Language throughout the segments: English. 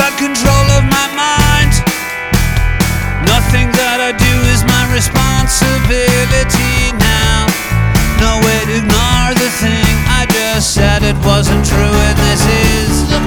got control of my mind. Nothing that I do is my responsibility now. No way to ignore the thing I just said, it wasn't true. And this is the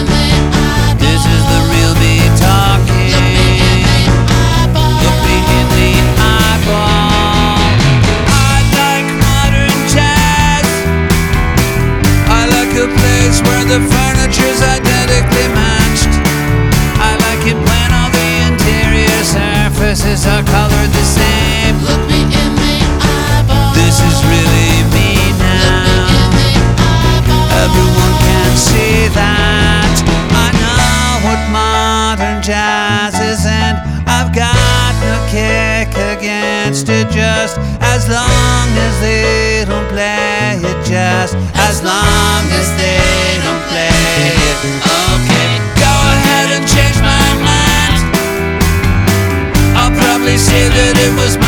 real me talking. Look me in the eyeball. I like modern jazz. I like a place where the furniture's identically matched. I like it when all the interior surfaces are colored the same. Look me in the eyeball. This is really me now. Everyone can see that. I know what modern jazz is, and I've got no kick against it, just as long as they don't play it, just as long as they don't play it. Okay, go ahead and change my mind. I'll probably say that it was my